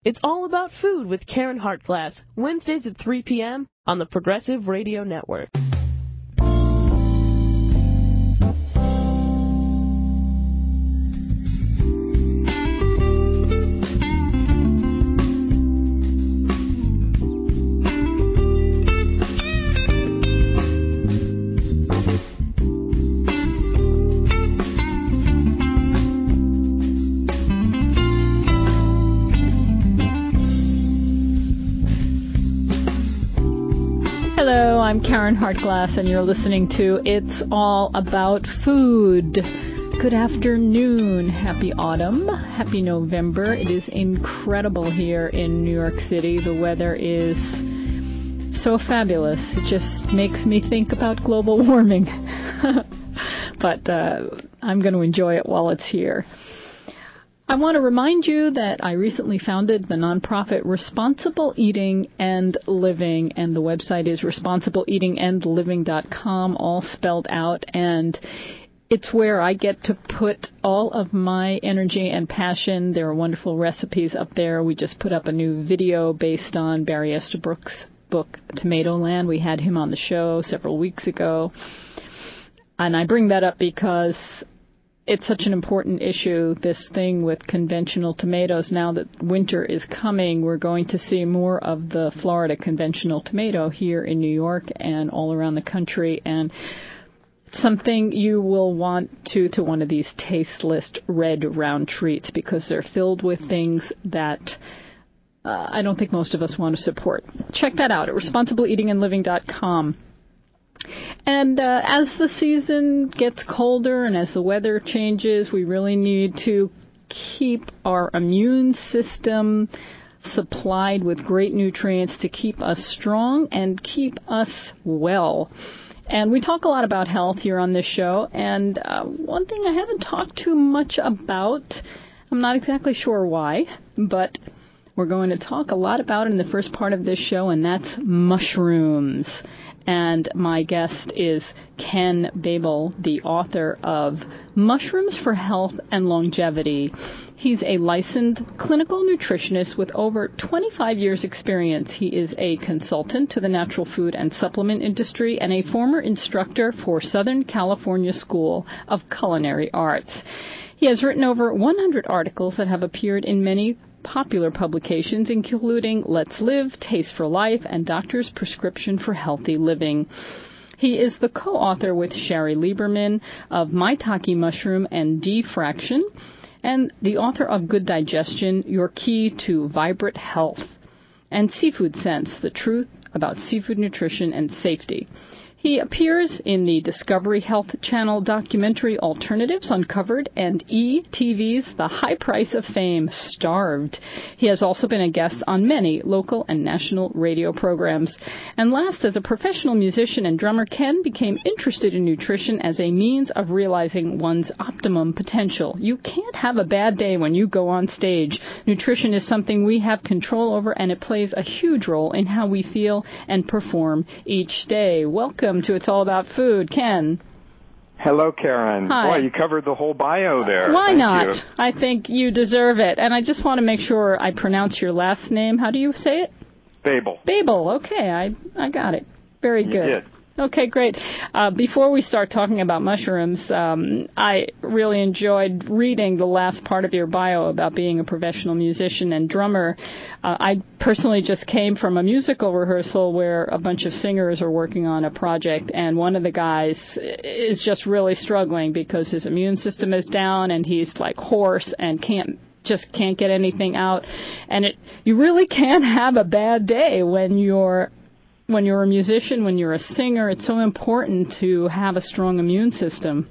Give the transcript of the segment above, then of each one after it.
It's all about food with Karen Hartglass, Wednesdays at 3 p.m. on the Progressive Radio Network. I'm Karen Hartglass, and you're listening to It's All About Food. Good afternoon. Happy autumn. Happy November. It is incredible here in New York City. The weather is so fabulous. It just makes me think about global warming. But I'm going to enjoy it while it's here. I want to remind you that I recently founded the nonprofit Responsible Eating and Living, and the website is responsibleeatingandliving.com, all spelled out, and it's where I get to put all of my energy and passion. There are wonderful recipes up there. We just put up a new video based on Barry Estabrook's book, Tomatoland. We had him on the show several weeks ago, and I bring that up because it's such an important issue, this thing with conventional tomatoes. Now that winter is coming, we're going to see more of the Florida conventional tomato here in New York and all around the country. And something you will want to one of these tasteless red round treats, because they're filled with things that I don't think most of us want to support. Check that out at responsibleeatingandliving.com. And as the season gets colder and as the weather changes, we really need to keep our immune system supplied with great nutrients to keep us strong and keep us well. And we talk a lot about health here on this show. And one thing I haven't talked too much about, I'm not exactly sure why, but we're going to talk a lot about it in the first part of this show, and that's mushrooms. And my guest is Ken Babel, the author of Mushrooms for Health and Longevity. He's a licensed clinical nutritionist with over 25 years' experience. He is a consultant to the natural food and supplement industry and a former instructor for Southern California School of Culinary Arts. He has written over 100 articles that have appeared in many popular publications, including Let's Live, Taste for Life, and Doctor's Prescription for Healthy Living. He is the co-author with Sherry Lieberman of Maitake Mushroom and D-Fraction, and the author of Good Digestion, Your Key to Vibrant Health, and Seafood Sense, The Truth About Seafood Nutrition and Safety. He appears in the Discovery Health Channel documentary Alternatives Uncovered and ETV's The High Price of Fame, Starved. He has also been a guest on many local and national radio programs. And last, as a professional musician and drummer, Ken became interested in nutrition as a means of realizing one's optimum potential. You can't have a bad day when you go on stage. Nutrition is something we have control over, and it plays a huge role in how we feel and perform each day. Welcome to It's All About Food, Ken. Hello, Karen. Hi. Boy, you covered the whole bio there. Why Thank not? you. I think you deserve it. And I just want to make sure I pronounce your last name. How do you say it? Babel. Babel. Okay, I got it. Very good. You did. Okay, great. Before we start talking about mushrooms, I really enjoyed reading the last part of your bio about being a professional musician and drummer. I personally just came from a musical rehearsal where a bunch of singers are working on a project, and one of the guys is just really struggling because his immune system is down and he's like hoarse and can't get anything out. And you really can't have a bad day when you're a musician, when you're a singer. It's so important to have a strong immune system.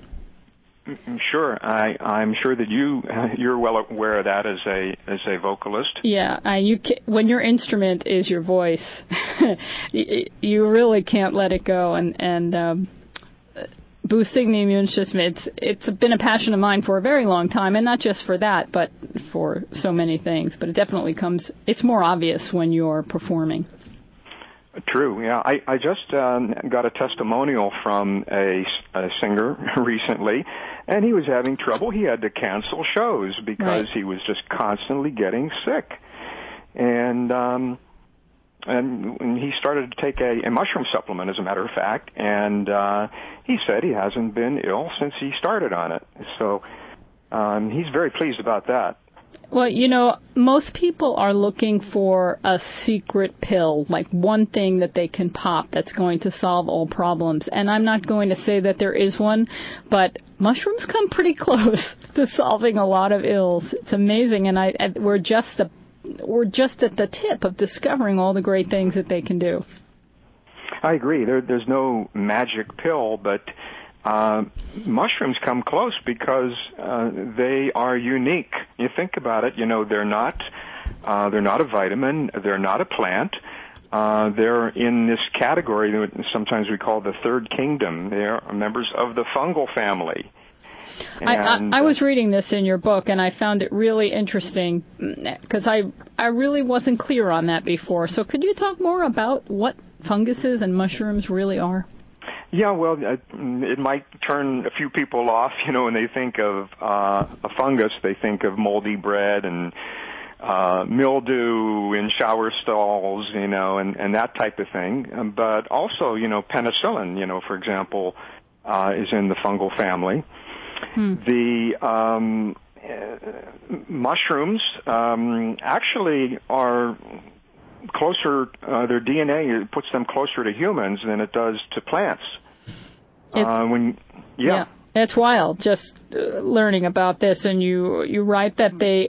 Sure, I'm sure that you're well aware of that as a vocalist. Yeah, when your instrument is your voice, you really can't let it go. And boosting the immune system, it's been a passion of mine for a very long time, and not just for that, but for so many things. But it definitely it's more obvious when you're performing. True, yeah. I just got a testimonial from a singer recently, and he was having trouble. He had to cancel shows because he was just constantly getting sick. and he started to take a mushroom supplement, as a matter of fact, and he said he hasn't been ill since he started on it. So he's very pleased about that. Well, most people are looking for a secret pill, like one thing that they can pop that's going to solve all problems. And I'm not going to say that there is one, but mushrooms come pretty close to solving a lot of ills. It's amazing, and we're just at the tip of discovering all the great things that they can do. I agree. There's no magic pill, but mushrooms come close because they are unique. You think about it, they're not a vitamin, they're not a plant. They're in this category that sometimes we call the third kingdom. They're members of the fungal family. I was reading this in your book, and I found it really interesting because I really wasn't clear on that before. So could you talk more about what funguses and mushrooms really are? Yeah, well, it might turn a few people off, when they think of a fungus, they think of moldy bread and mildew in shower stalls, and that type of thing. But also, penicillin, for example, is in the fungal family. The mushrooms actually are closer, their DNA puts them closer to humans than it does to plants. Yeah, it's wild just learning about this. And you write that they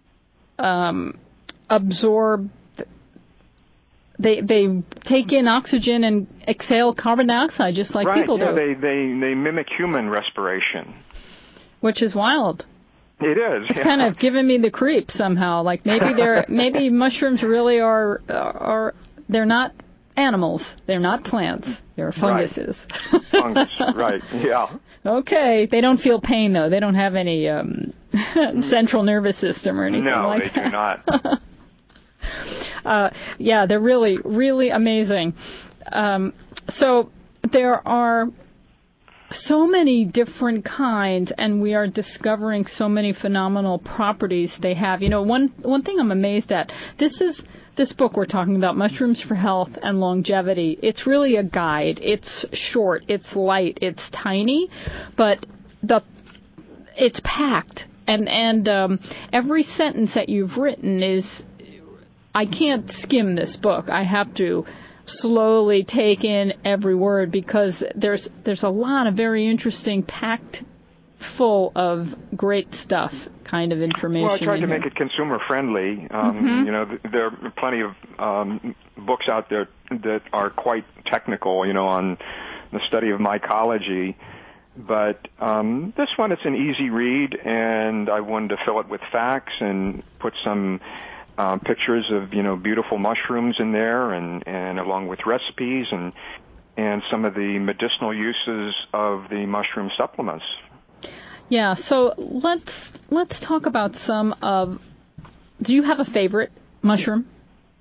absorb, they take in oxygen and exhale carbon dioxide just like people do. Right, they mimic human respiration. Which is wild. It is. It's kind of giving me the creeps somehow. Like maybe mushrooms really are they're not animals. They're not plants. They're funguses. Right. Fungus, right, yeah. Okay. They don't feel pain, though. They don't have any central nervous system or anything like that. No, they do not. Yeah, they're really, really amazing. So there are so many different kinds, and we are discovering so many phenomenal properties they have. One thing I'm amazed at, this book we're talking about, Mushrooms for Health and Longevity, it's really a guide. It's short, it's light, it's tiny, but it's packed. And every sentence that you've written I can't skim this book. I have to slowly take in every word because there's a lot of very interesting, packed full of great stuff kind of information. Well, I tried to make it consumer friendly. There are plenty of books out there that are quite technical, on the study of mycology. But this one, it's an easy read, and I wanted to fill it with facts and put some pictures of beautiful mushrooms in there, and along with recipes and some of the medicinal uses of the mushroom supplements. Yeah, so let's talk about some of. Do you have a favorite mushroom?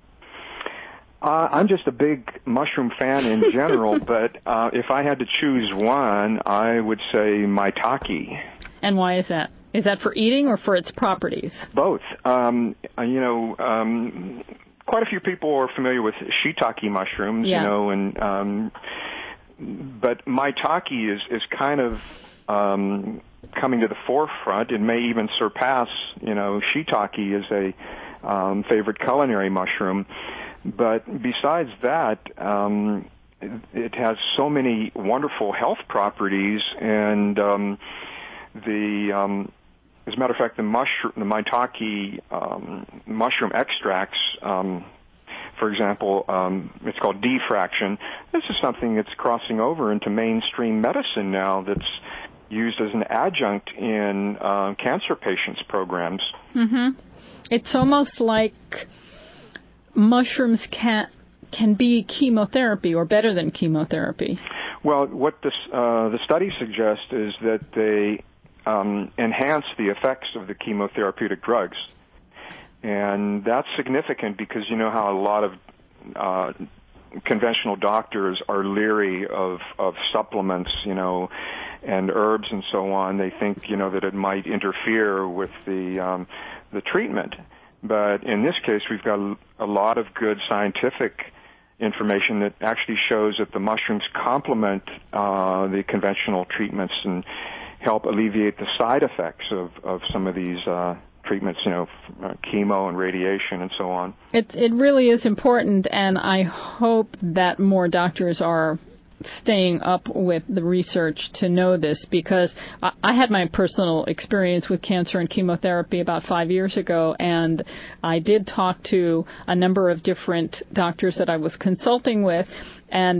I'm just a big mushroom fan in general, but if I had to choose one, I would say maitake. And why is that? Is that for eating or for its properties? Both. Quite a few people are familiar with shiitake mushrooms, but maitake is kind of coming to the forefront. It may even surpass, shiitake as a favorite culinary mushroom. But besides that, it has so many wonderful health properties, and as a matter of fact, the maitake mushroom extracts, for example, it's called D-fraction. This is something that's crossing over into mainstream medicine now, that's used as an adjunct in cancer patients' programs. Mm-hmm. It's almost like mushrooms can be chemotherapy, or better than chemotherapy. Well, what the study suggests is that they enhance the effects of the chemotherapeutic drugs. And that's significant because you know how a lot of conventional doctors are leery of supplements, and herbs and so on. They think, that it might interfere with the treatment. But in this case, we've got a lot of good scientific information that actually shows that the mushrooms complement the conventional treatments and help alleviate the side effects of some of these treatments, chemo and radiation and so on. It really is important, and I hope that more doctors are staying up with the research to know this, because I had my personal experience with cancer and chemotherapy about 5 years ago, and I did talk to a number of different doctors that I was consulting with, and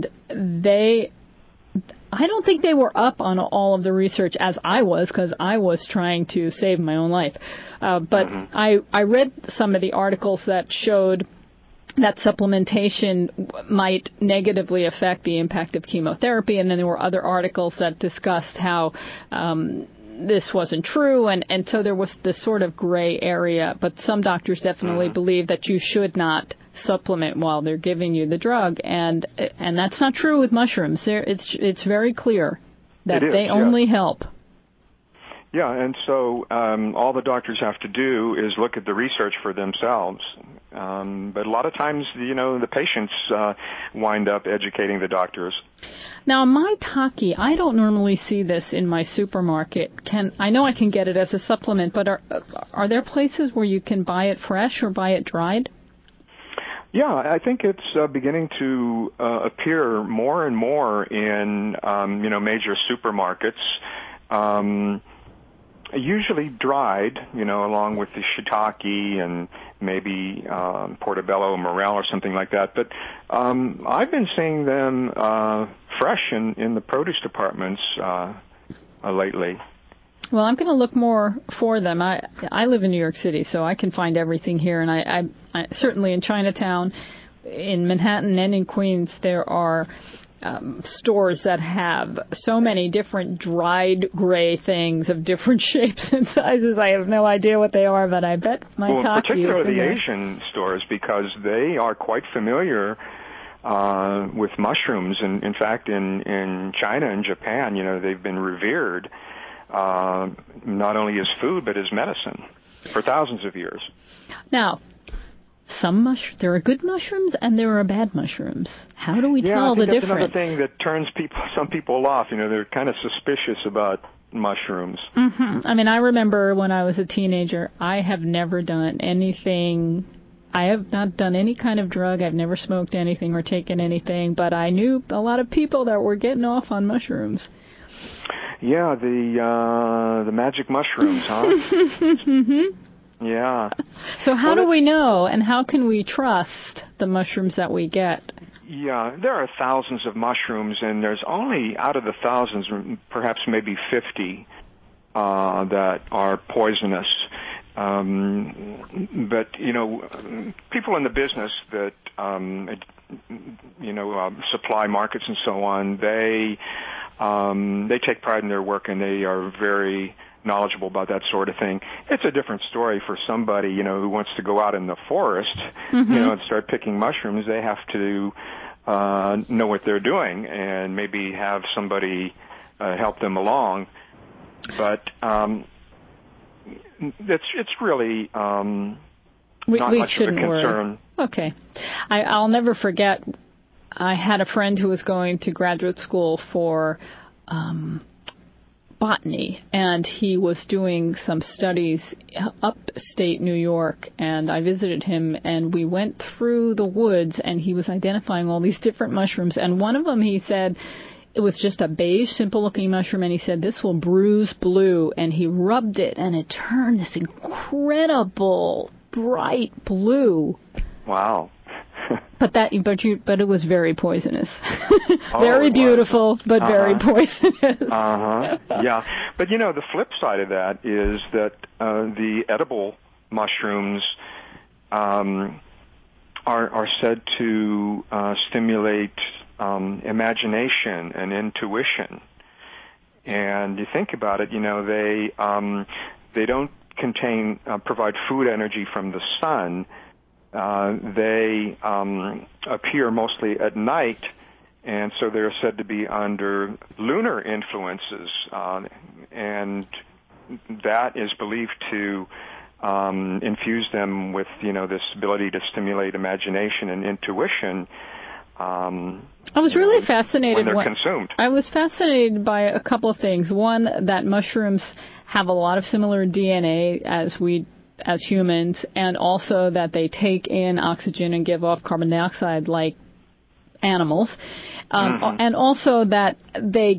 I don't think they were up on all of the research as I was, because I was trying to save my own life. But I read some of the articles that showed that supplementation might negatively affect the impact of chemotherapy, and then there were other articles that discussed how this wasn't true, and so there was this sort of gray area. But some doctors definitely believe that you should not supplement while they're giving you the drug, and that's not true with mushrooms. It's very clear that they only help. Yeah, and so all the doctors have to do is look at the research for themselves. But a lot of times, the patients wind up educating the doctors. Now, maitake, I don't normally see this in my supermarket. I know I can get it as a supplement, but are there places where you can buy it fresh or buy it dried? Yeah, I think it's beginning to appear more and more in major supermarkets. Usually dried, along with the shiitake and maybe portobello morel or something like that. But I've been seeing them fresh in the produce departments lately. Well, I'm going to look more for them. I live in New York City, so I can find everything here. And I certainly in Chinatown, in Manhattan, and in Queens, there are stores that have so many different dried gray things of different shapes and sizes. I have no idea what they are, but I bet maitake particularly the Asian stores, because they are quite familiar with mushrooms. And in fact, in China and Japan, they've been revered not only as food but as medicine for thousands of years. Now, there are good mushrooms and there are bad mushrooms. How do we tell the difference? That's another thing that turns some people off. They're kind of suspicious about mushrooms. Mm-hmm. I mean, I remember when I was a teenager, I have never done anything. I have not done any kind of drug. I've never smoked anything or taken anything, but I knew a lot of people that were getting off on mushrooms. Yeah, the magic mushrooms, huh? Mm-hmm. Yeah. So how do we know, and how can we trust the mushrooms that we get? Yeah, there are thousands of mushrooms, and there's only, out of the thousands, perhaps maybe 50 that are poisonous. But, people in the business that, supply markets and so on, they take pride in their work, and they are very knowledgeable about that sort of thing. It's a different story for somebody, who wants to go out in the forest, and start picking mushrooms. They have to know what they're doing and maybe have somebody help them along. But it's really not much of a concern. Worry. Okay. I'll never forget, I had a friend who was going to graduate school for botany, and he was doing some studies upstate New York, and I visited him, and we went through the woods, and he was identifying all these different mushrooms, and one of them, he said, it was just a beige, simple-looking mushroom, and he said, this will bruise blue, and he rubbed it, and it turned this incredible, bright blue. Wow. But it was very poisonous. Very beautiful, but very poisonous. Yeah. But the flip side of that is that the edible mushrooms are said to stimulate imagination and intuition. And you think about it, they don't provide food energy from the sun. They appear mostly at night, and so they're said to be under lunar influences, and that is believed to infuse them with, this ability to stimulate imagination and intuition. I was really fascinated when they're consumed. I was fascinated by a couple of things. One, that mushrooms have a lot of similar DNA as humans, and also that they take in oxygen and give off carbon dioxide like animals, and also that they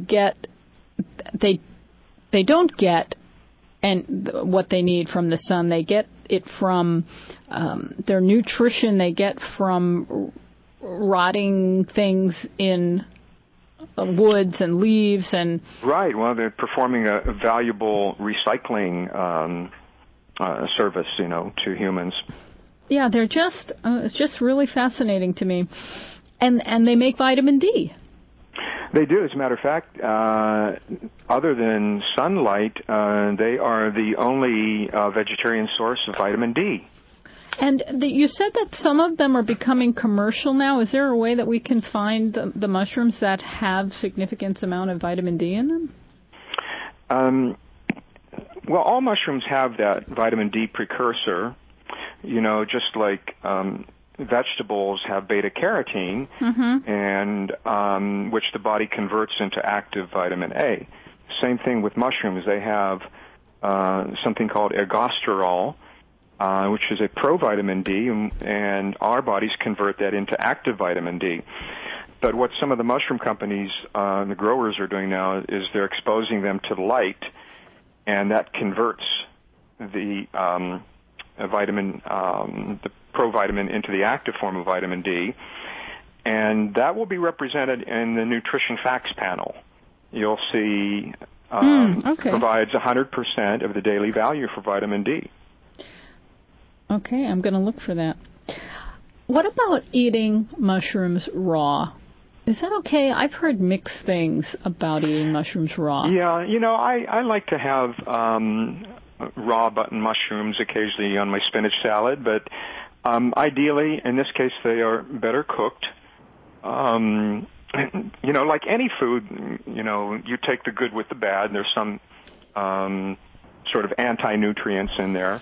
don't get and what they need from the sun. They get it from their nutrition. They get from rotting things in woods and leaves and. Right. Well, they're performing a valuable recycling service, to humans. Yeah, they're just it's just really fascinating to me, and they make vitamin D. They do. As a matter of fact, other than sunlight, they are the only vegetarian source of vitamin D. And you said that some of them are becoming commercial now. Is there a way that we can find the mushrooms that have significant amount of vitamin D in them? Well, all mushrooms have that vitamin D precursor, just like vegetables have beta-carotene, and which the body converts into active vitamin A. Same thing with mushrooms. They have something called ergosterol, which is a provitamin D, and our bodies convert that into active vitamin D. But what some of the mushroom companies, the growers are doing now is they're exposing them to the light, and that converts the vitamin, the provitamin into the active form of vitamin D, and that will be represented in the Nutrition Facts panel. You'll see provides 100% of the daily value for vitamin D. Okay, I'm going to look for that. What about eating mushrooms raw? Is that okay? I've heard mixed things about eating mushrooms raw. Yeah, I like to have raw button mushrooms occasionally on my spinach salad, but ideally, in this case, they are better cooked. Like any food, you take the good with the bad. There's some sort of anti-nutrients in there.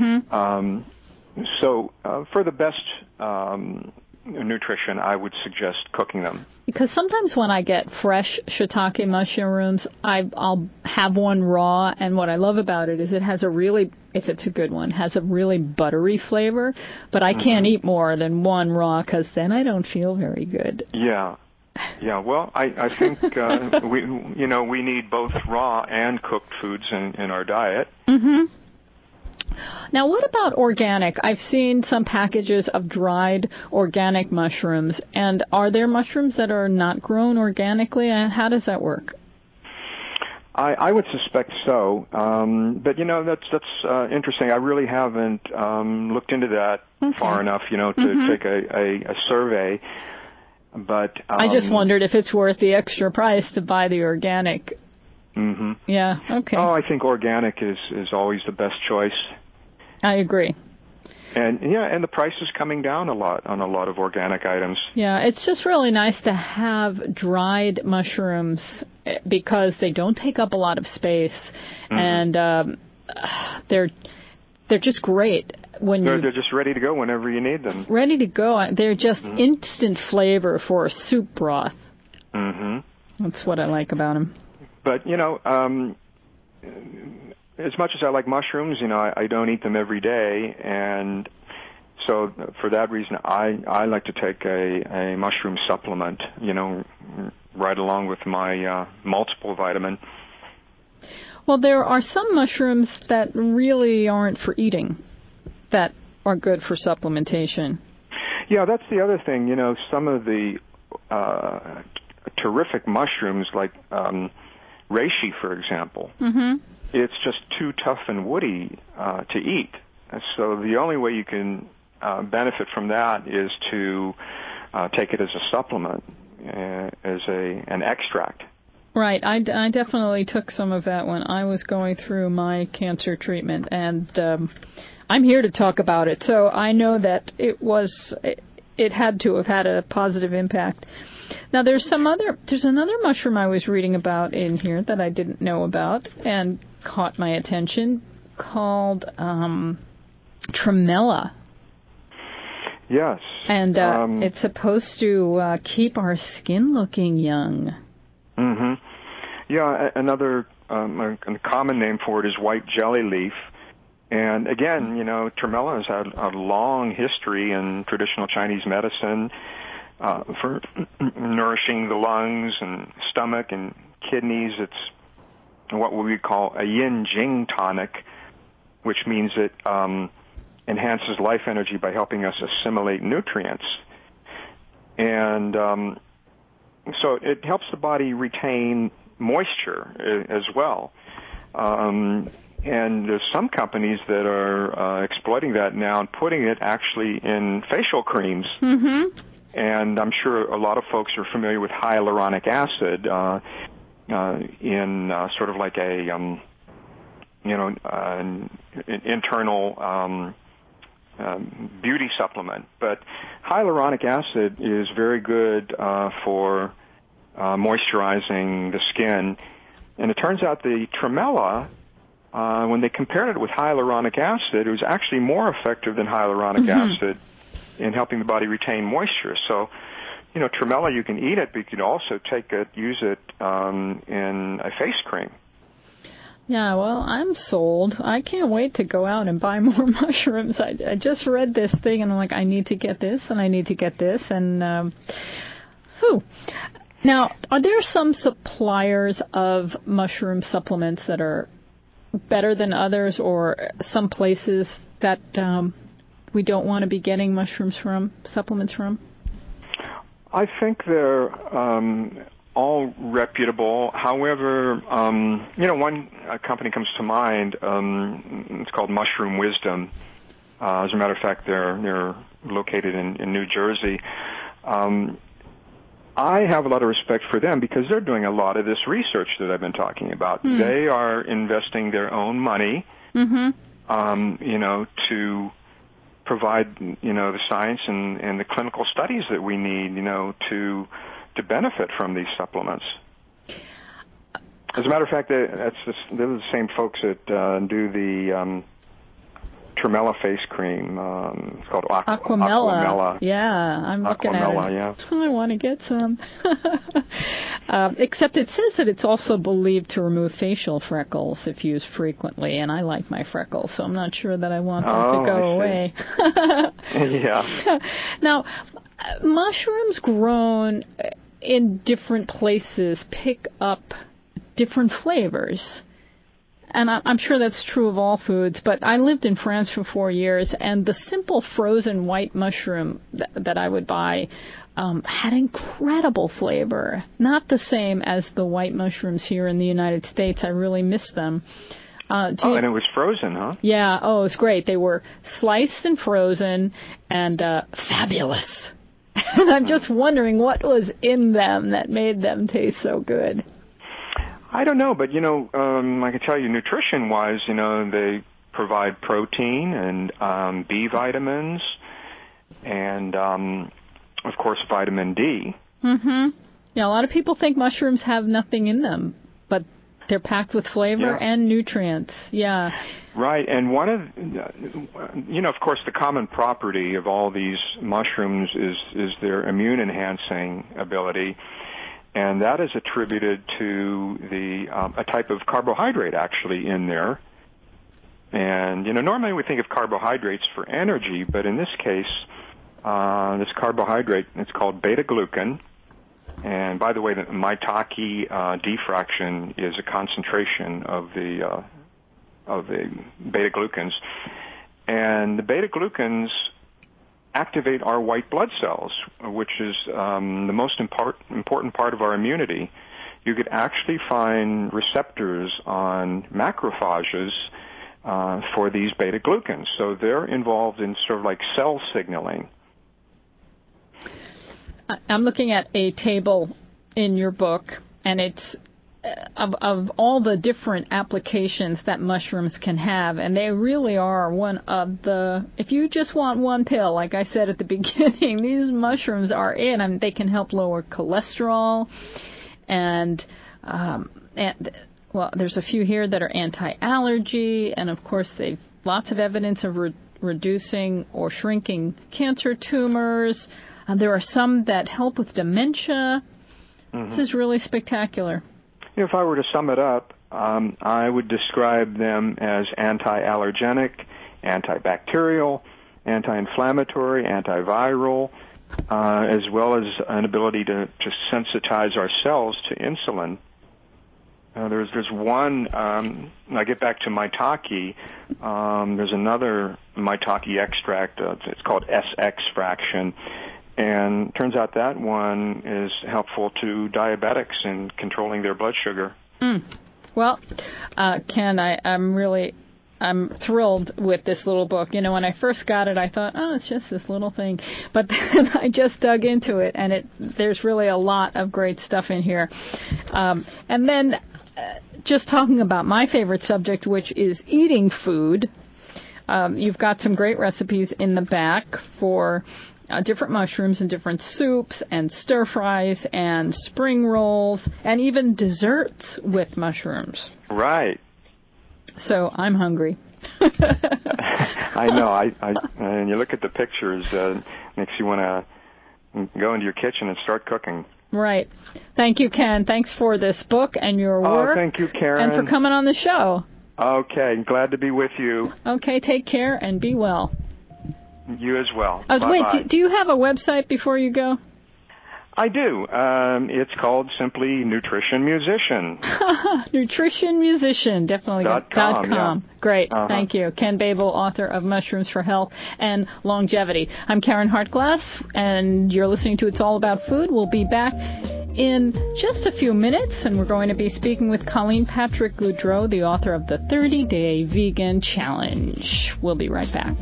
So for the best nutrition, I would suggest cooking them. Because sometimes when I get fresh shiitake mushrooms, I'll have one raw, and what I love about it is it has if it's a good one, has a really buttery flavor, but I can't eat more than one raw because then I don't feel very good. Yeah. Well, I think we need both raw and cooked foods in our diet. Now, what about organic? I've seen some packages of dried organic mushrooms, and are there mushrooms that are not grown organically, and how does that work? I would suspect so, but that's interesting. I really haven't looked into that far enough, to take a survey. But I just wondered if it's worth the extra price to buy the organic. Yeah. Okay. Oh, I think organic is always the best choice. I agree. And the price is coming down a lot on a lot of organic items. Yeah, it's just really nice to have dried mushrooms because they don't take up a lot of space, and they're just great when they're just ready to go whenever you need them. Ready to go. They're just instant flavor for a soup broth. That's what I like about them. But as much as I like mushrooms, I don't eat them every day, and so for that reason, I like to take a mushroom supplement, right along with my multiple vitamin. Well, there are some mushrooms that really aren't for eating, that are good for supplementation. Yeah, that's the other thing. Some of the terrific mushrooms, like reishi, for example, it's just too tough and woody to eat. So the only way you can benefit from that is to take it as a supplement, as an extract. Right. I definitely took some of that when I was going through my cancer treatment, and I'm here to talk about it. So I know that it had to have had a positive impact. Now there's another mushroom I was reading about in here that I didn't know about and caught my attention, called tremella. Yes. And it's supposed to keep our skin looking young. Mm-hmm. Yeah, another a common name for it is white jelly leaf. And again, tremella has had a long history in traditional Chinese medicine for nourishing the lungs and stomach and kidneys. It's what we call a yin-jing tonic, which means it enhances life energy by helping us assimilate nutrients. And so it helps the body retain moisture as well. And there's some companies that are exploiting that now and putting it actually in facial creams. Mm-hmm. And I'm sure a lot of folks are familiar with hyaluronic acid in sort of like an internal beauty supplement. But hyaluronic acid is very good for moisturizing the skin. And it turns out the tremella, when they compared it with hyaluronic acid, it was actually more effective than hyaluronic acid in helping the body retain moisture. So, tremella, you can eat it, but you can also use it in a face cream. Yeah, well, I'm sold. I can't wait to go out and buy more mushrooms. I just read this thing, and I'm like, I need to get this, and I need to get this, and Now, are there some suppliers of mushroom supplements that are better than others, or some places that we don't want to be getting supplements from? I think they're all reputable. However, one company comes to mind. It's called Mushroom Wisdom. As a matter of fact, they're located in New Jersey. I have a lot of respect for them because they're doing a lot of this research that I've been talking about. They are investing their own money, to provide, the science and the clinical studies that we need, to benefit from these supplements. As a matter of fact, they're the same folks that do the Tremella face cream. It's called Aquamella. Yeah, I'm looking at it. Yeah. I want to get some. Except it says that it's also believed to remove facial freckles if used frequently, and I like my freckles, so I'm not sure that I want them to go away. Yeah. Now, mushrooms grown in different places pick up different flavors. And I'm sure that's true of all foods, but I lived in France for 4 years, and the simple frozen white mushroom that I would buy had incredible flavor. Not the same as the white mushrooms here in the United States. I really miss them. And it was frozen, huh? Yeah. Oh, it was great. They were sliced and frozen and fabulous. And I'm just wondering what was in them that made them taste so good. I don't know, but, I can tell you nutrition-wise, they provide protein and B vitamins and, of course, vitamin D. Mm-hmm. Yeah, a lot of people think mushrooms have nothing in them, but they're packed with flavor and nutrients. Yeah. Right, and one of, of course, the common property of all these mushrooms is their immune-enhancing ability. And that is attributed to a type of carbohydrate actually in there. And, normally we think of carbohydrates for energy, but in this case, this carbohydrate, it's called beta-glucan. And by the way, the maitake D fraction is a concentration of the beta-glucans. And the beta-glucans activate our white blood cells, which is the most important part of our immunity. You could actually find receptors on macrophages for these beta-glucans. So they're involved in sort of like cell signaling. I'm looking at a table in your book, and it's of all the different applications that mushrooms can have, and they really are one of the, if you just want one pill, like I said at the beginning, these mushrooms are it. I mean, they can help lower cholesterol, and there's a few here that are anti-allergy, and of course they've lots of evidence of reducing or shrinking cancer tumors. There are some that help with dementia. This is really spectacular. If I were to sum it up, I would describe them as anti-allergenic, antibacterial, anti-inflammatory, antiviral, as well as an ability to sensitize ourselves to insulin. There's one, I get back to maitake, there's another maitake extract, it's called S-X fraction, and turns out that one is helpful to diabetics in controlling their blood sugar. Well, Ken, I'm thrilled with this little book. You know, when I first got it, I thought, oh, it's just this little thing. But then I just dug into it, and there's really a lot of great stuff in here. And then just talking about my favorite subject, which is eating food, you've got some great recipes in the back for different mushrooms and different soups and stir-fries and spring rolls and even desserts with mushrooms. Right. So I'm hungry. I know. And you look at the pictures, makes you want to go into your kitchen and start cooking. Right. Thank you, Ken. Thanks for this book and your work. Oh, thank you, Karen. And for coming on the show. Okay. Glad to be with you. Okay. Take care and be well. You as well. Wait, do you have a website before you go? I do. It's called simply Nutrition Musician. Nutrition Musician, definitely. .com. Yeah. Great. Thank you. Ken Babel, author of Mushrooms for Health and Longevity. I'm Karen Hartglass, and you're listening to It's All About Food. We'll be back in just a few minutes, and we're going to be speaking with Colleen Patrick Goudreau, the author of the 30-Day Vegan Challenge. We'll be right back.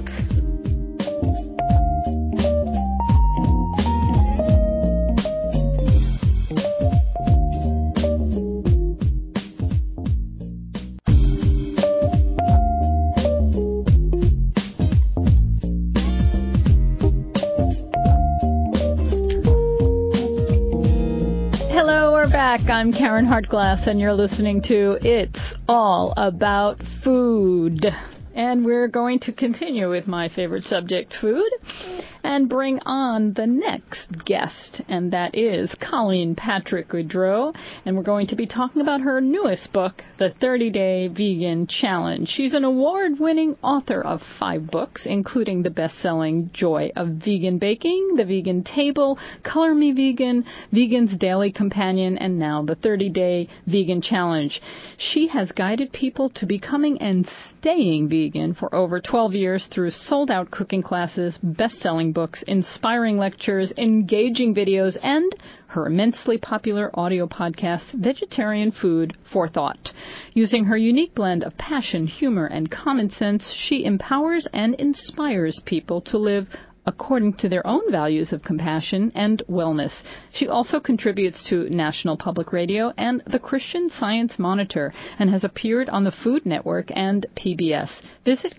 I'm Karen Hartglass, and you're listening to It's All About Food. And we're going to continue with my favorite subject, food, and bring on the next guest, and that is Colleen Patrick Goudreau, and we're going to be talking about her newest book, The 30-Day Vegan Challenge. She's an award-winning author of 5 books, including the best-selling Joy of Vegan Baking, The Vegan Table, Color Me Vegan, Vegan's Daily Companion, and now the 30-Day Vegan Challenge. She has guided people to becoming and staying vegan for over 12 years through sold-out cooking classes, best-selling books, inspiring lectures, engaging videos, and her immensely popular audio podcast, Vegetarian Food for Thought. Using her unique blend of passion, humor, and common sense, she empowers and inspires people to live according to their own values of compassion and wellness. She also contributes to National Public Radio and the Christian Science Monitor and has appeared on the Food Network and PBS. Visit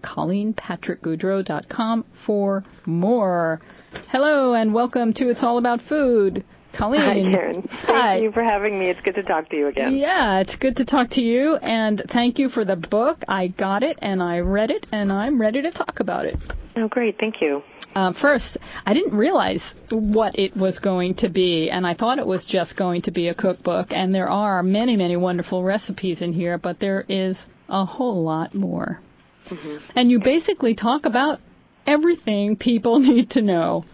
ColleenPatrickGoudreau.com for more. Hello and welcome to It's All About Food. Colleen. Hi, Karen. Thank you for having me. It's good to talk to you again. Yeah, it's good to talk to you, and thank you for the book. I got it, and I read it, and I'm ready to talk about it. Oh, great. Thank you. First, I didn't realize what it was going to be, and I thought it was just going to be a cookbook, and there are many, many wonderful recipes in here, but there is a whole lot more. Mm-hmm. And you basically talk about everything people need to know.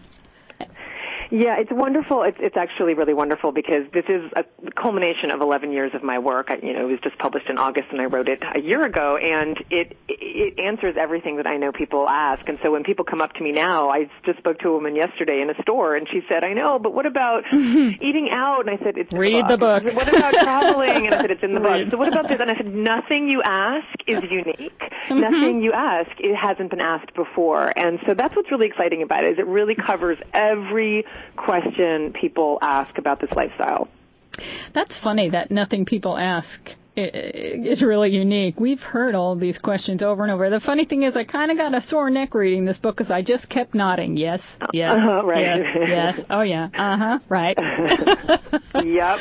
Yeah, it's wonderful. It's actually really wonderful because this is a culmination of 11 years of my work. It was just published in August, and I wrote it a year ago, and it answers everything that I know people ask. And so when people come up to me now, I just spoke to a woman yesterday in a store, and she said, I know, but what about eating out? And I said, it's in Read the book. Said, what about traveling? And I said, it's in the book. So what about this? And I said, nothing you ask is unique. Nothing you ask, it hasn't been asked before. And so that's what's really exciting about it, is it really covers every question people ask about this lifestyle. That's funny that nothing people ask is really unique. We've heard all these questions over and over. The funny thing is I kind of got a sore neck reading this book because I just kept nodding. Yes, yes, right. yes, oh yeah, right. Yep.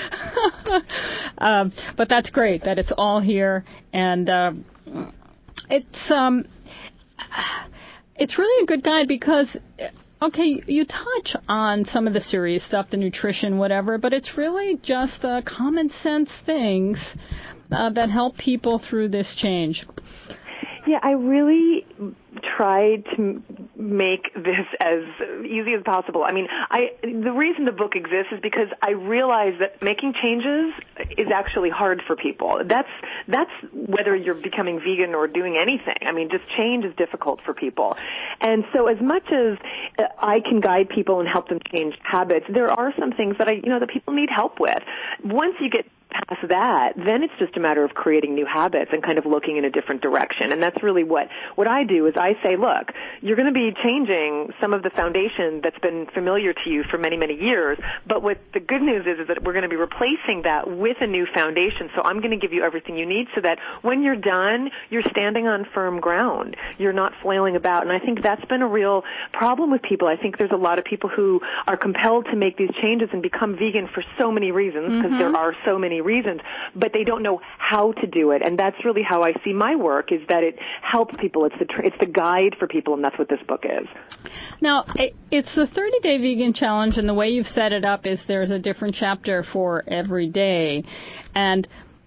But that's great that it's all here, and it's really a good guide because, okay, you touch on some of the serious stuff, the nutrition, whatever, but it's really just common sense things that help people through this change. Yeah, I really tried to make this as easy as possible. I mean, the reason the book exists is because I realize that making changes is actually hard for people. That's whether you're becoming vegan or doing anything. I mean, just change is difficult for people. And so as much as I can guide people and help them change habits, there are some things that that people need help with. Once you get past that, then it's just a matter of creating new habits and kind of looking in a different direction. And that's really what I do is I say, look, you're going to be changing some of the foundation that's been familiar to you for many, many years. But what the good news is that we're going to be replacing that with a new foundation. So I'm going to give you everything you need so that when you're done, you're standing on firm ground. You're not flailing about. And I think that's been a real problem with people. I think there's a lot of people who are compelled to make these changes and become vegan for so many reasons, because there are so many reasons, but they don't know how to do it. And that's really how I see my work, is that it helps people. It's the guide for people, and that's what this book is. Now, it's the 30-day vegan challenge, and the way you've set it up is there's a different chapter for every day. And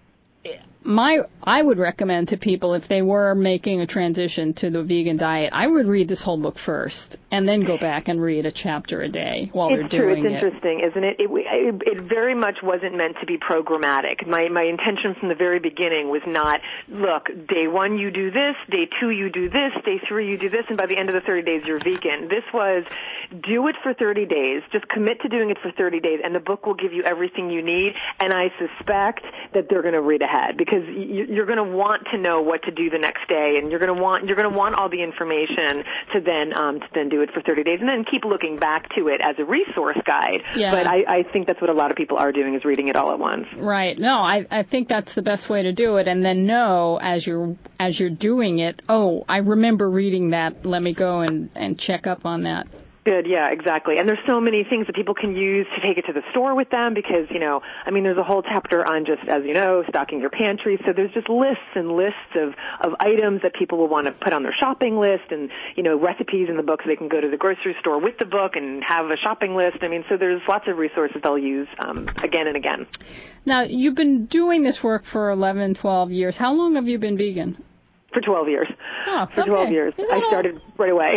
I would recommend to people, if they were making a transition to the vegan diet, I would read this whole book first and then go back and read a chapter a day while they're doing it. It's interesting, isn't it? It very much wasn't meant to be programmatic. My intention from the very beginning was not, look, day 1 you do this, day 2 you do this, day 3 you do this, and by the end of the 30 days you're vegan. This was, do it for 30 days, just commit to doing it for 30 days, and the book will give you everything you need, and I suspect that they're going to read ahead, because you're going to want to know what to do the next day, and you're going to want all the information to then do it for 30 days, and then keep looking back to it as a resource guide. Yeah. But I think that's what a lot of people are doing, is reading it all at once. Right. No, I think that's the best way to do it, and then know as you're doing it, oh, I remember reading that. Let me go and check up on that. Good, yeah, exactly. And there's so many things that people can use to take it to the store with them, because, there's a whole chapter on just, as you know, stocking your pantry. So there's just lists and lists of items that people will want to put on their shopping list, and, recipes in the book, so they can go to the grocery store with the book and have a shopping list. So there's lots of resources they'll use again and again. Now, you've been doing this work for 11, 12 years. How long have you been vegan? For 12 years. Oh, for 12 years. I started right away.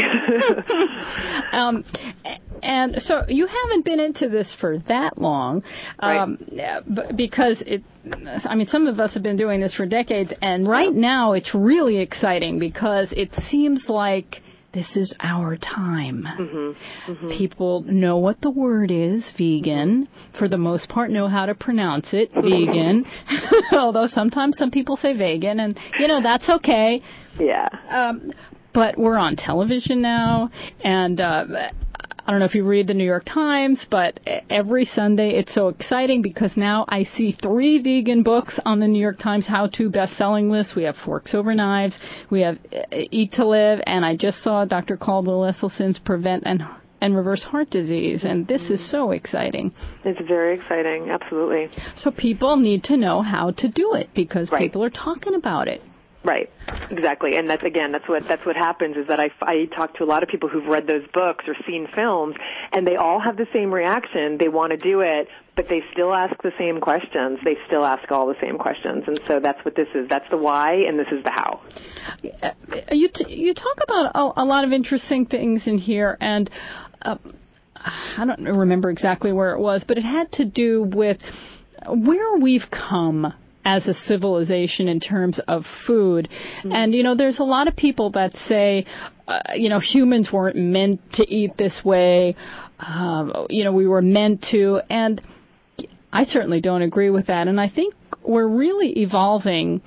And so you haven't been into this for that long, right. Because some of us have been doing this for decades, and right now it's really exciting because it seems like this is our time. Mm-hmm. Mm-hmm. People know what the word is, vegan. For the most part, know how to pronounce it, vegan. Although sometimes some people say vegan, and, that's okay. Yeah. But we're on television now, and I don't know if you read the New York Times, but every Sunday it's so exciting because now I see 3 vegan books on the New York Times how-to best-selling list. We have Forks Over Knives, we have Eat to Live, and I just saw Dr. Caldwell Esselson's Prevent and Reverse Heart Disease, and this is so exciting. It's very exciting, absolutely. So people need to know how to do it because people are talking about it. Right, exactly, and that's what happens, is that I talk to a lot of people who've read those books or seen films, and they all have the same reaction. They want to do it, but they still ask the same questions. They still ask all the same questions, and so that's what this is. That's the why, and this is the how. You talk about a lot of interesting things in here, and I don't remember exactly where it was, but it had to do with where we've come as a civilization in terms of food. Mm-hmm. And, there's a lot of people that say, humans weren't meant to eat this way. We were meant to. And I certainly don't agree with that. And I think we're really evolving.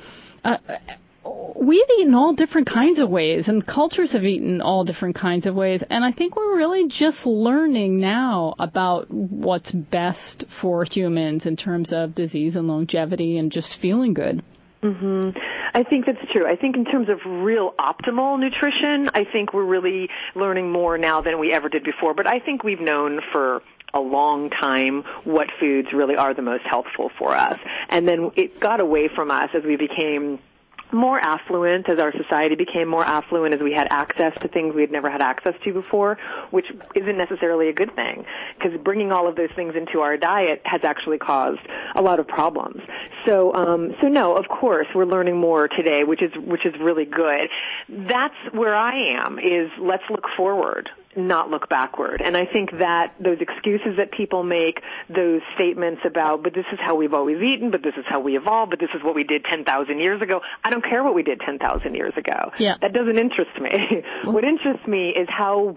We've eaten all different kinds of ways, and cultures have eaten all different kinds of ways. And I think we're really just learning now about what's best for humans in terms of disease and longevity and just feeling good. Mm-hmm. I think that's true. I think in terms of real optimal nutrition, I think we're really learning more now than we ever did before. But I think we've known for a long time what foods really are the most healthful for us. And then it got away from us as we became more affluent, as our society became more affluent, as we had access to things we had never had access to before, which isn't necessarily a good thing, because bringing all of those things into our diet has actually caused a lot of problems. So no, of course, we're learning more today, which is really good. That's where I am, is let's look forward, not look backward. And I think that those excuses that people make, those statements about, but this is how we've always eaten, but this is how we evolved, but this is what we did 10,000 years ago. I don't care what we did 10,000 years ago. Yeah. That doesn't interest me. What interests me is how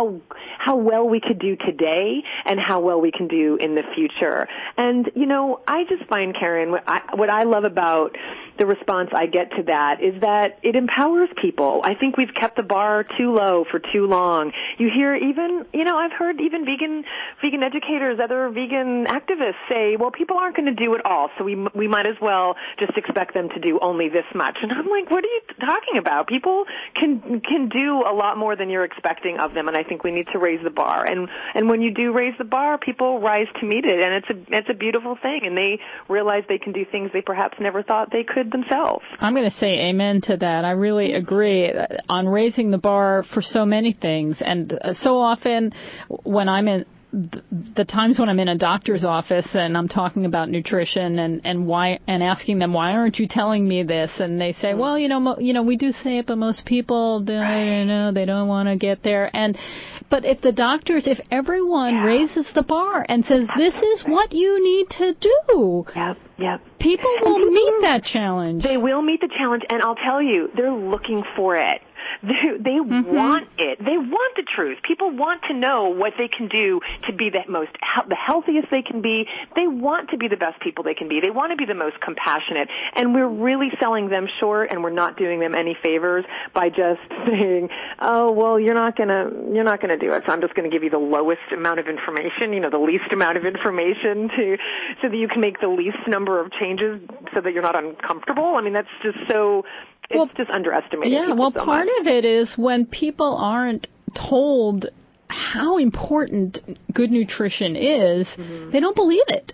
well we could do today and how well we can do in the future. And, I just find, Karen, what I love about the response I get to that is that it empowers people. I think we've kept the bar too low for too long. You hear even, I've heard even vegan educators, other vegan activists say, well, people aren't going to do it all, so we might as well just expect them to do only this much. And I'm like, what are you talking about? People can do a lot more than you're expecting of them, and I think we need to raise the bar. And when you do raise the bar, people rise to meet it, and it's a beautiful thing, and they realize they can do things they perhaps never thought they could themselves. I'm going to say amen to that. I really agree on raising the bar for so many things. And so often when I'm in the times when I'm in a doctor's office and I'm talking about nutrition and asking them, why aren't you telling me this? And they say, well, we do say it, but most people they don't want to get there. But if everyone raises the bar and says, this is what you need to do. Yep. People will meet that challenge. They will meet the challenge, and I'll tell you, they're looking for it. They want it. They want the truth. People want to know what they can do to be the healthiest they can be. They want to be the best people they can be. They want to be the most compassionate. And we're really selling them short, and we're not doing them any favors by just saying, oh, well, you're not gonna do it. So I'm just going to give you the lowest amount of information, the least amount of information so that you can make the least number of changes so that you're not uncomfortable. I mean, that's just so... It's just underestimating. Yeah, well, so part of it is when people aren't told how important good nutrition is, they don't believe it.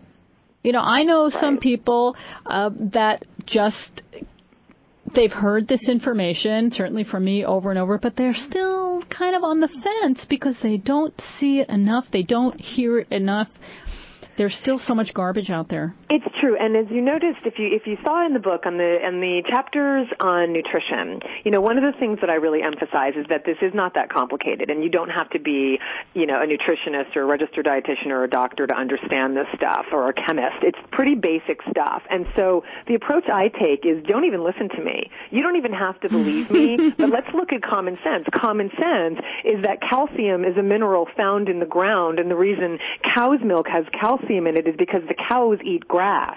I know some people that just, they've heard this information, certainly from me over and over, but they're still kind of on the fence because they don't see it enough, they don't hear it enough. There's still so much garbage out there. It's true, and as you noticed, if you saw in the book on the chapters on nutrition, one of the things that I really emphasize is that this is not that complicated, and you don't have to be, a nutritionist or a registered dietitian or a doctor to understand this stuff, or a chemist. It's pretty basic stuff, and so the approach I take is don't even listen to me. You don't even have to believe me, but let's look at common sense. Common sense is that calcium is a mineral found in the ground, and the reason cow's milk has calcium in it is because the cows eat grass.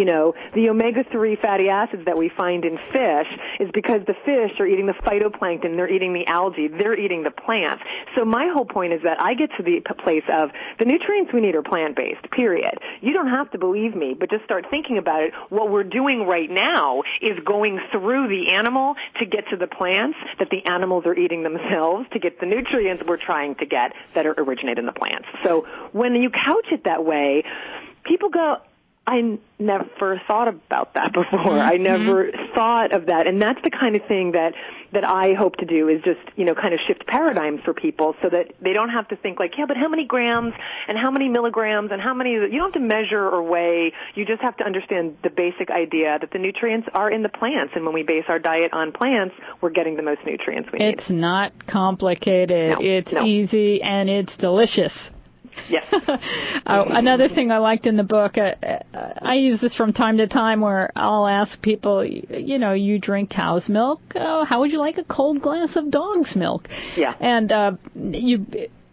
The omega-3 fatty acids that we find in fish is because the fish are eating the phytoplankton, they're eating the algae, they're eating the plants. So my whole point is that I get to the place of the nutrients we need are plant-based, period. You don't have to believe me, but just start thinking about it. What we're doing right now is going through the animal to get to the plants that the animals are eating themselves to get the nutrients we're trying to get that are originate in the plants. So when you couch it that way, people go, I never thought about that before. I never thought of that. And that's the kind of thing that I hope to do is just, kind of shift paradigms for people so that they don't have to think like, yeah, but how many grams and how many milligrams and how many, you don't have to measure or weigh. You just have to understand the basic idea that the nutrients are in the plants. And when we base our diet on plants, we're getting the most nutrients we need. It's not complicated. It's easy and it's delicious. Yes. Another thing I liked in the book, I use this from time to time where I'll ask people, you drink cow's milk. How would you like a cold glass of dog's milk? Yeah. And you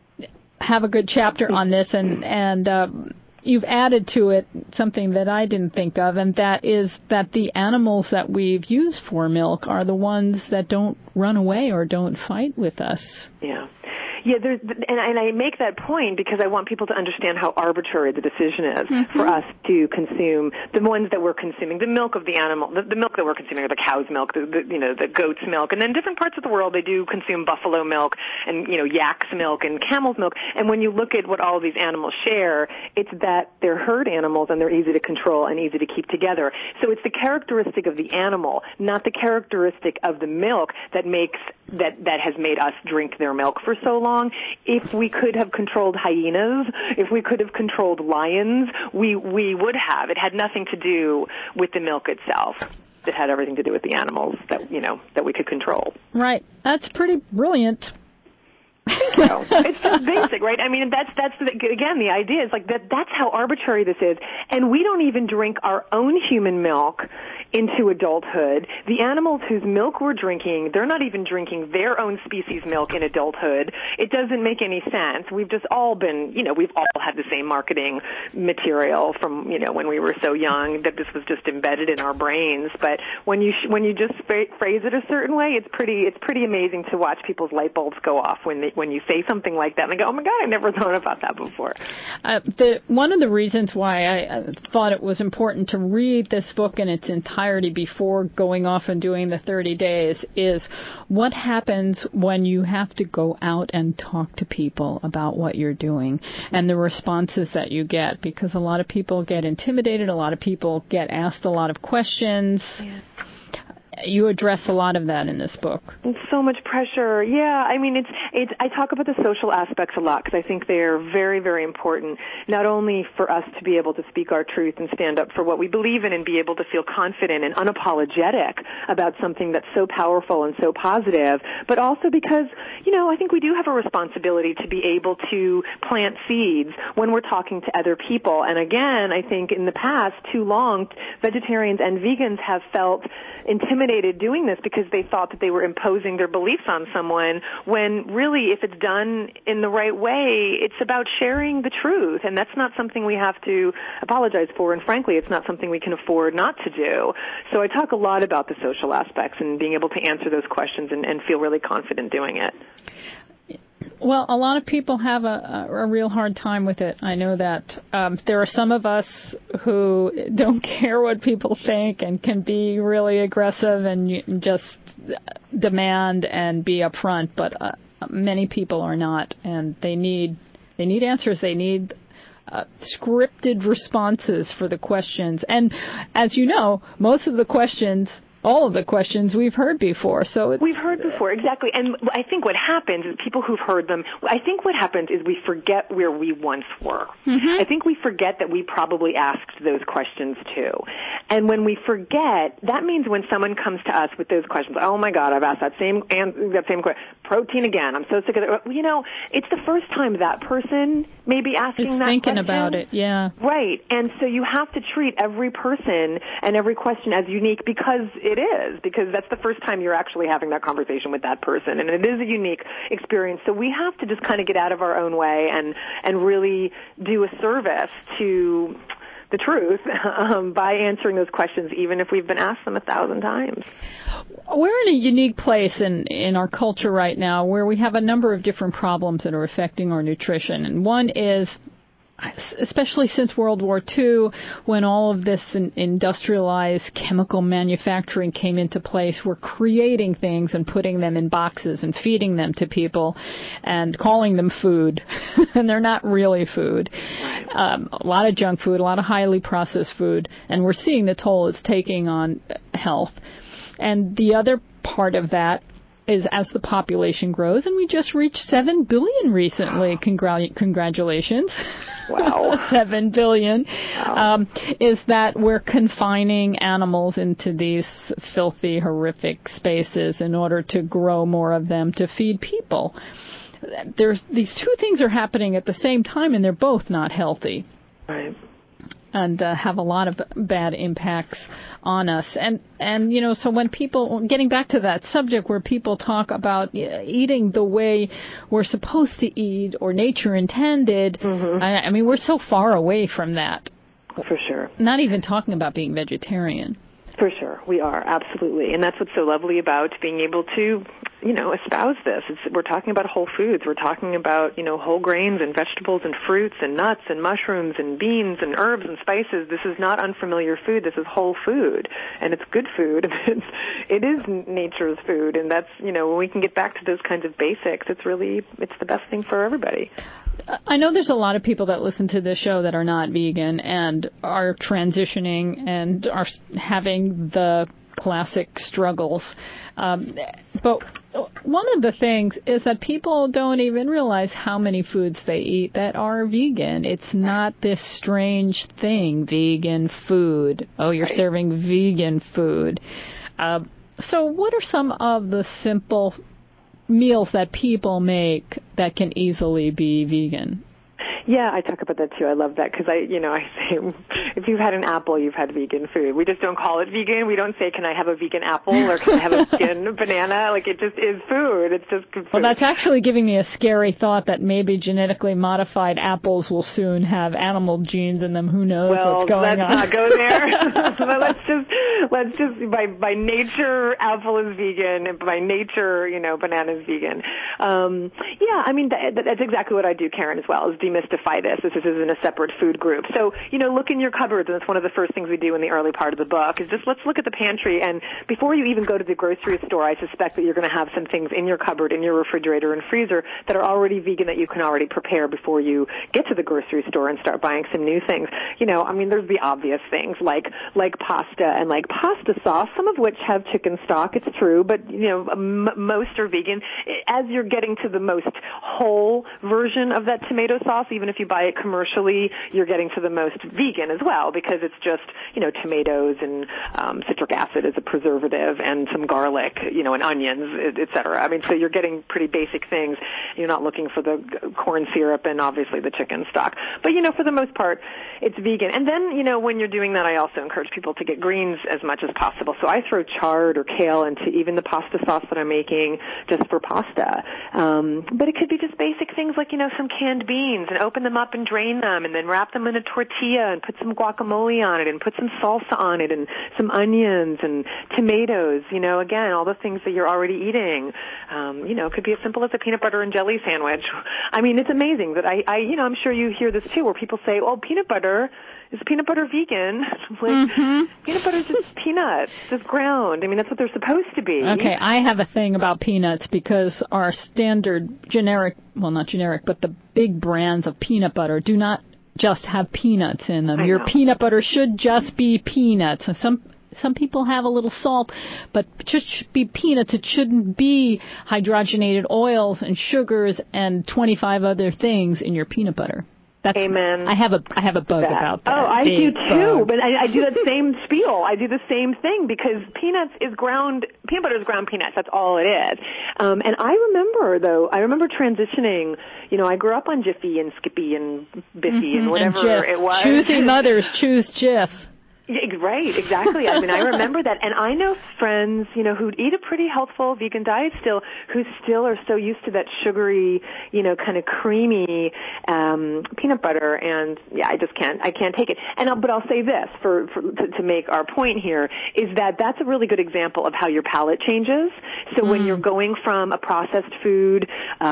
have a good chapter on this, and you've added to it something that I didn't think of, and that is that the animals that we've used for milk are the ones that don't run away or don't fight with us. Yeah. Yeah, and I make that point because I want people to understand how arbitrary the decision is for us to consume the ones that we're consuming, the milk of the animal, the milk that we're consuming, or the cow's milk, the goat's milk, and then different parts of the world they do consume buffalo milk and yak's milk and camel's milk. And when you look at what all of these animals share, it's that they're herd animals and they're easy to control and easy to keep together. So it's the characteristic of the animal, not the characteristic of the milk that has made us drink their milk for so long. If we could have controlled hyenas, if we could have controlled lions, we would have. It had nothing to do with the milk itself. It had everything to do with the animals that we could control. Right. That's pretty brilliant. It's just basic, right? I mean, that's again, the idea is like that's how arbitrary this is. And we don't even drink our own human milk into adulthood. The animals whose milk we're drinking, they're not even drinking their own species milk in adulthood. It doesn't make any sense. We've just all been, we've all had the same marketing material from, when we were so young that this was just embedded in our brains. But when you just phrase it a certain way, it's pretty amazing to watch people's light bulbs go off when you say something like that and they go, oh my God, I never thought about that before. One of the reasons why I thought it was important to read this book in its entirety before going off and doing the 30 days is what happens when you have to go out and talk to people about what you're doing and the responses that you get, because a lot of people get intimidated, a lot of people get asked a lot of questions. Yeah. You address a lot of that in this book. It's so much pressure. Yeah, I mean, I talk about the social aspects a lot because I think they're very, very important, not only for us to be able to speak our truth and stand up for what we believe in and be able to feel confident and unapologetic about something that's so powerful and so positive, but also because, I think we do have a responsibility to be able to plant seeds when we're talking to other people. And again, I think in the past, too long, vegetarians and vegans have felt intimidated doing this because they thought that they were imposing their beliefs on someone, when really, if it's done in the right way, it's about sharing the truth, and that's not something we have to apologize for, and frankly, it's not something we can afford not to do. So I talk a lot about the social aspects and being able to answer those questions and feel really confident doing it. Well, a lot of people have a real hard time with it. I know that there are some of us who don't care what people think and can be really aggressive and just demand and be upfront, but many people are not, and they need answers. They need scripted responses for the questions. And as you know, all of the questions we've heard before. We've heard before, exactly. And I think what happens is people who've heard them, I think what happens is we forget where we once were. I think we forget that we probably asked those questions too. And when we forget, that means when someone comes to us with those questions, oh my God, I've asked that same question, protein again, I'm so sick of it. It's the first time that person may be asking that thinking question. About it, yeah. Right. And so you have to treat every person and every question as unique because that's the first time you're actually having that conversation with that person, and it is a unique experience. So we have to just kind of get out of our own way and really do a service to the truth by answering those questions, even if we've been asked them 1,000 times. We're in a unique place in our culture right now where we have a number of different problems that are affecting our nutrition, and one is, especially since World War II, when all of this industrialized chemical manufacturing came into place, we're creating things and putting them in boxes and feeding them to people and calling them food, and they're not really food. A lot of junk food, a lot of highly processed food, and we're seeing the toll it's taking on health. And the other part of that is as the population grows, and we just reached 7 billion recently. Congratulations. Wow. 7 billion. Wow. Is that we're confining animals into these filthy, horrific spaces in order to grow more of them to feed people. These two things are happening at the same time, and they're both not healthy. Right. And have a lot of bad impacts on us. And so when people, getting back to that subject where people talk about eating the way we're supposed to eat or nature intended, I mean, we're so far away from that. For sure. Not even talking about being vegetarian. For sure. We are, absolutely. And that's what's so lovely about being able to espouse this. We're talking about whole foods. We're talking about, whole grains and vegetables and fruits and nuts and mushrooms and beans and herbs and spices. This is not unfamiliar food. This is whole food, and it's good food. It is nature's food, and that's, when we can get back to those kinds of basics, it's the best thing for everybody. I know there's a lot of people that listen to this show that are not vegan and are transitioning and are having the classic struggles. But one of the things is that people don't even realize how many foods they eat that are vegan. It's not this strange thing, vegan food. Oh, you're serving vegan food. So what are some of the simple meals that people make that can easily be vegan? Yeah, I talk about that too. I love that because I say if you've had an apple, you've had vegan food. We just don't call it vegan. We don't say, can I have a vegan apple or can I have a vegan banana? Like, it just is food. It's just food. Well, that's actually giving me a scary thought that maybe genetically modified apples will soon have animal genes in them. Who knows what's going on? Let's not go there. let's just by nature, apple is vegan, and by nature, banana is vegan. Yeah, I mean, that's exactly what I do, Karen, as well, is demystify this. This isn't a separate food group. So, look in your cupboards, and it's one of the first things we do in the early part of the book, is just let's look at the pantry, and before you even go to the grocery store, I suspect that you're going to have some things in your cupboard, in your refrigerator and freezer that are already vegan that you can already prepare before you get to the grocery store and start buying some new things. There's the obvious things like pasta and like pasta sauce, some of which have chicken stock, it's true, but, most are vegan. As you're getting to the most whole version of that tomato sauce, even if you buy it commercially, you're getting to the most vegan as well, because it's just, tomatoes and citric acid as a preservative and some garlic, and onions, et cetera. I mean, so you're getting pretty basic things. You're not looking for the corn syrup and obviously the chicken stock. But, for the most part, it's vegan. And then, when you're doing that, I also encourage people to get greens as much as possible. So I throw chard or kale into even the pasta sauce that I'm making just for pasta. But it could be just basic things like, some canned beans, and open them up and drain them, and then wrap them in a tortilla and put some guacamole on it and put some salsa on it and some onions and tomatoes, again, all the things that you're already eating. It could be as simple as a peanut butter and jelly sandwich. I mean, it's amazing that I'm sure you hear this too, where people say, oh, peanut butter vegan? Like, peanut butter is just peanuts, just ground. I mean, that's what they're supposed to be. Okay, I have a thing about peanuts because our standard not generic, but the big brands of peanut butter do not just have peanuts in them. Your peanut butter should just be peanuts. Some people have a little salt, but it should be peanuts. It shouldn't be hydrogenated oils and sugars and 25 other things in your peanut butter. Amen. I have a bug about that. Oh, I do too. But I do that same spiel. I do the same thing because peanut butter is ground peanuts. That's all it is. And I remember transitioning. I grew up on Jiffy and Skippy and Biffy and whatever it was. Choosy mothers choose Jif. Right, exactly. I mean, I remember that. And I know friends, who eat a pretty healthful vegan diet still, who still are so used to that sugary, kind of creamy peanut butter. And, yeah, I can't take it. But I'll say this to make our point here is that that's a really good example of how your palate changes. So when you're going from a processed food,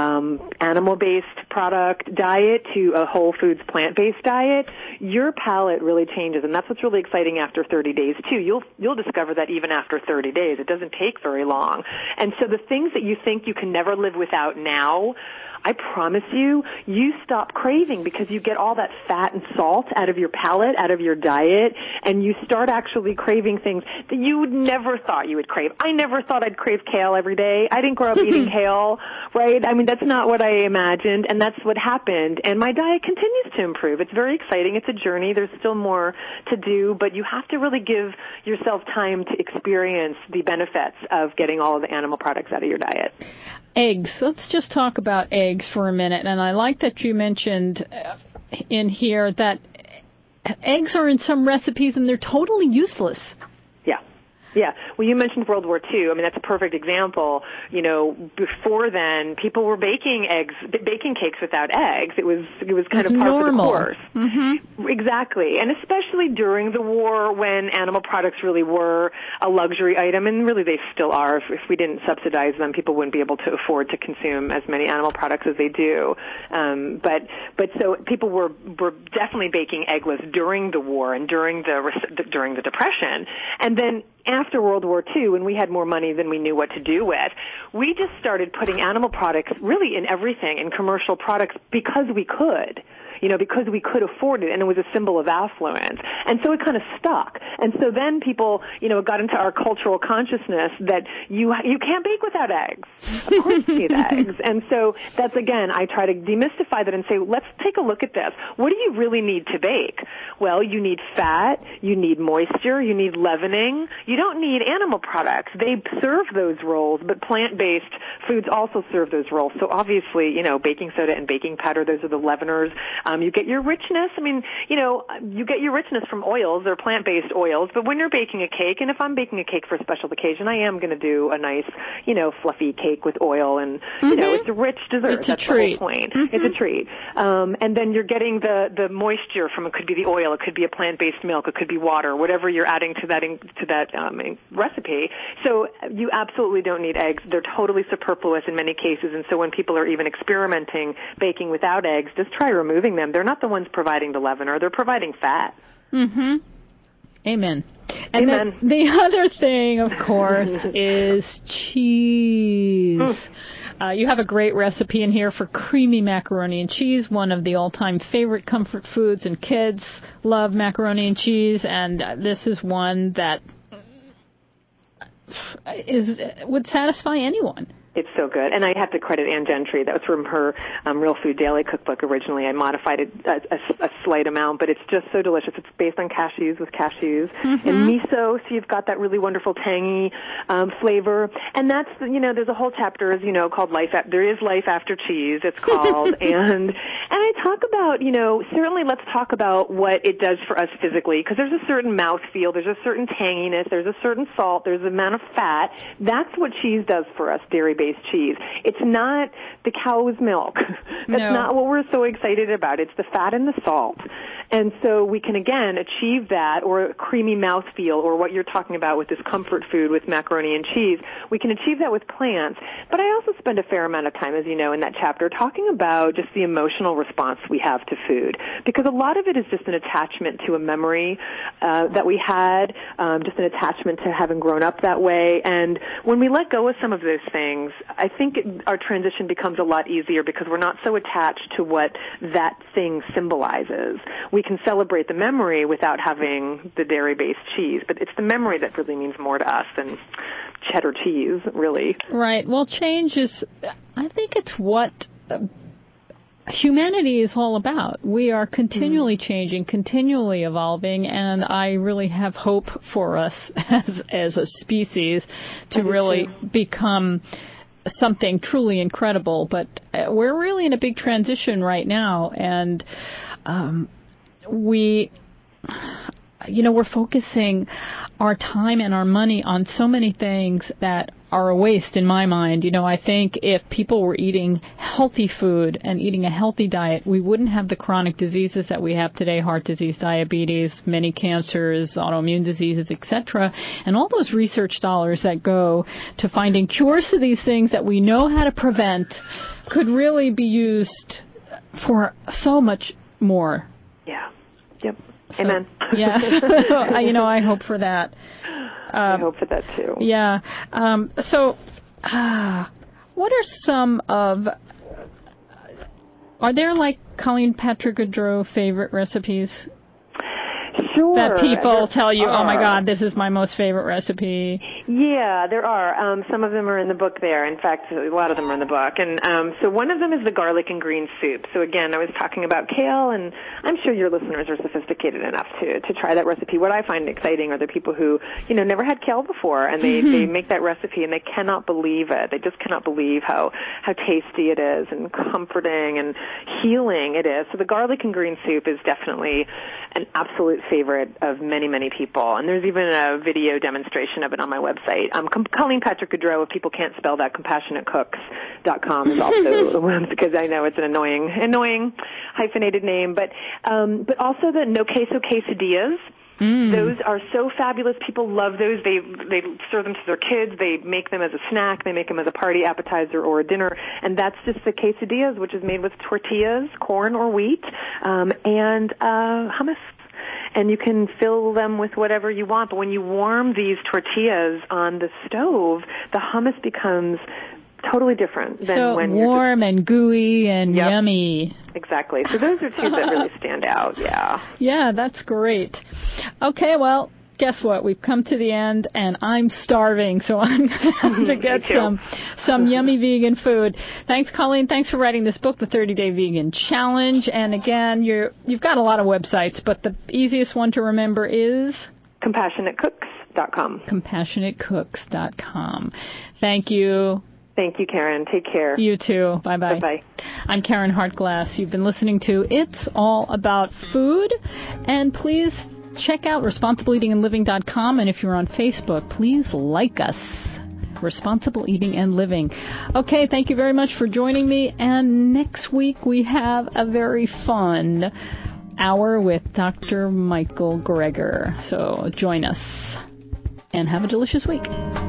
animal-based product diet to a whole foods plant-based diet, your palate really changes. And that's what's really exciting after 30 days too. You'll discover that even after 30 days. It doesn't take very long. And so the things that you think you can never live without now, I promise you stop craving because you get all that fat and salt out of your palate, out of your diet, and you start actually craving things that you never thought you would crave. I never thought I'd crave kale every day. I didn't grow up eating kale, right? I mean, that's not what I imagined, and that's what happened. And my diet continues to improve. It's very exciting. It's a journey. There's still more to do, but you have to really give yourself time to experience the benefits of getting all of the animal products out of your diet. Eggs. Let's just talk about eggs for a minute. And I like that you mentioned in here that eggs are in some recipes and they're totally useless. Yeah. Yeah. Well, you mentioned World War II. I mean, that's a perfect example. You know, before then, people were baking cakes without eggs. It was kind of part normal. of the course. Mm-hmm. Exactly. And especially during the war when animal products really were a luxury item, and really they still are. If we didn't subsidize them, people wouldn't be able to afford to consume as many animal products as they do. But so people were definitely baking eggless during the war and during the Depression. And then after World War II, when we had more money than we knew what to do with, we just started putting animal products really in everything, in commercial products, because we could. You know, because we could afford it, and it was a symbol of affluence. And so it kind of stuck. And so then people, you know, got into our cultural consciousness that you can't bake without eggs. Of course you need eggs. And so that's, again, I try to demystify that and say, let's take a look at this. What do you really need to bake? Well, you need fat, you need moisture, you need leavening. You don't need animal products. They serve those roles, but plant-based foods also serve those roles. So obviously, you know, baking soda and baking powder, those are the leaveners. You get your richness. I mean, you know, you get your richness from oils. They're plant-based oils. But when you're baking a cake, and if I'm baking a cake for a special occasion, I am going to do a nice, you know, fluffy cake with oil. And, you know, it's a rich dessert. It's That's a treat. the whole point. It's a treat. And then you're getting the moisture from, it could be the oil, it could be a plant-based milk, it could be water, whatever you're adding to that recipe. So you absolutely don't need eggs. They're totally superfluous in many cases. And so when people are even experimenting baking without eggs, just try removing them. They're not the ones providing the leavener. They're providing fat. Mm-hmm. Amen. And Amen. then the other thing, of course, is cheese. You have a great recipe in here for creamy macaroni and cheese, one of the all-time favorite comfort foods, and kids love macaroni and cheese, and this is one that would satisfy anyone. It's so good. And I have to credit Ann Gentry. That was from her Real Food Daily cookbook originally. I modified it a slight amount, but it's just so delicious. It's based on cashews with cashews and miso, so you've got that really wonderful tangy flavor. And that's, you know, there's a whole chapter, as you know, called There is Life After Cheese, it's called. and I talk about, you know, certainly let's talk about what it does for us physically, because there's a certain mouthfeel, there's a certain tanginess, there's a certain salt, there's an amount of fat. That's what cheese does for us, dairy-based cheese. It's not the cow's milk. That's not what we're so excited about. It's the fat and the salt. And so we can, again, achieve that, or a creamy mouthfeel, or what you're talking about with this comfort food with macaroni and cheese. We can achieve that with plants. But I also spend a fair amount of time, as you know, in that chapter talking about just the emotional response we have to food. Because a lot of it is just an attachment to a memory that we had, just an attachment to having grown up that way. And when we let go of some of those things, I think our transition becomes a lot easier because we're not so attached to what that thing symbolizes. We can celebrate the memory without having the dairy-based cheese, but it's the memory that really means more to us than cheddar cheese, really. Right. Well, change is, I think it's what humanity is all about. We are continually changing, continually evolving, and I really have hope for us as a species to really become something truly incredible. But we're really in a big transition right now, and we're focusing our time and our money on so many things that are a waste in my mind. You know, I think if people were eating healthy food and eating a healthy diet, we wouldn't have the chronic diseases that we have today, heart disease, diabetes, many cancers, autoimmune diseases, etc. And all those research dollars that go to finding cures to these things that we know how to prevent could really be used for so much more. Yeah. Yep. Amen. Yeah. I hope for that. I hope for that too. Yeah. What are some of... Are there, like, Colleen Patrick Goudreau favorite recipes? Sure. That people tell you, oh my God, this is my most favorite recipe. Yeah, there are. Some of them are in the book there. In fact, a lot of them are in the book. And so one of them is the garlic and green soup. So again, I was talking about kale, and I'm sure your listeners are sophisticated enough to try that recipe. What I find exciting are the people who, never had kale before, and they make that recipe, and they cannot believe it. They just cannot believe how tasty it is and comforting and healing it is. So the garlic and green soup is definitely an absolute favorite favorite of many, many people. And there's even a video demonstration of it on my website. Colleen Patrick Goudreau, if people can't spell that, CompassionateCooks.com is also, because I know it's an annoying hyphenated name. But also the No Queso Quesadillas. Those are so fabulous. People love those. They serve them to their kids. They make them as a snack. They make them as a party appetizer or a dinner. And that's just the quesadillas, which is made with tortillas, corn or wheat, and hummus. And you can fill them with whatever you want. But when you warm these tortillas on the stove, the hummus becomes totally different than when you're warm and gooey and yummy. Exactly. So those are two that really stand out. Yeah. Yeah, that's great. Okay, well, guess what? We've come to the end, and I'm starving, so I'm going to have to get some yummy vegan food. Thanks, Colleen. Thanks for writing this book, The 30-Day Vegan Challenge. And again, you've got a lot of websites, but the easiest one to remember is CompassionateCooks.com. CompassionateCooks.com. Thank you. Thank you, Karen. Take care. You too. Bye-bye. Bye-bye. I'm Karen Hartglass. You've been listening to It's All About Food. And please check out ResponsibleEatingAndLiving.com. And if you're on Facebook, please like us. Responsible Eating and Living. Okay, thank you very much for joining me. And next week we have a very fun hour with Dr. Michael Greger. So join us. And have a delicious week.